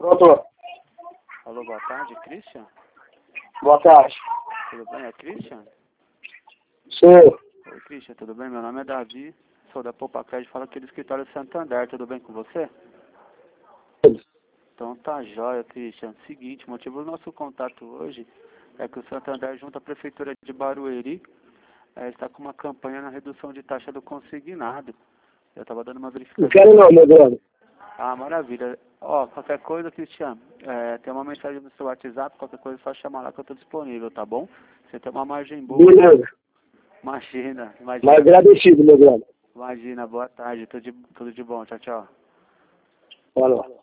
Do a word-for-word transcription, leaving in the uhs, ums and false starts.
Pronto. Alô, boa tarde, Christian? Boa tarde. Tudo bem? É Christian? Sou. Oi, Christian, tudo bem? Meu nome é Davi, sou da Poupa Crédito, falo aqui do escritório Santander, tudo bem com você? Então tá jóia, Christian. Seguinte, o motivo do nosso contato hoje é que o Santander, junto à Prefeitura de Barueri, é, está com uma campanha na redução de taxa do consignado. Eu estava dando uma verificação. Não quero não, meu brother. Ah, maravilha. Ó, qualquer coisa, Cristiano, é, tem uma mensagem no seu WhatsApp, qualquer coisa é só chamar lá que eu estou disponível, tá bom? Você tem uma margem boa. Beleza. Imagina, imagina. Mas agradecido, meu brother. Imagina, boa tarde, tudo de, tudo de bom, tchau, tchau. Falou.